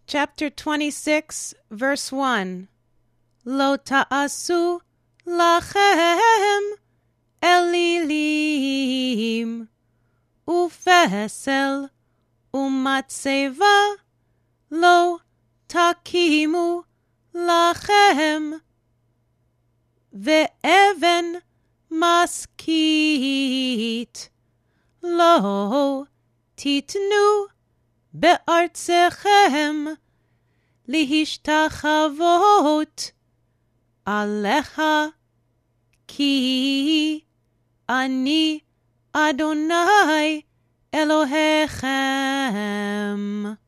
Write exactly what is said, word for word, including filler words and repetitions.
Chapter twenty-six, verse one. Lo ta'asu lachem elilim ufesel umatseva lo takimu lachem ve'even maskit lo titnu be'artzechem lihishtachavot alecha ki ani Adonai Elohechem.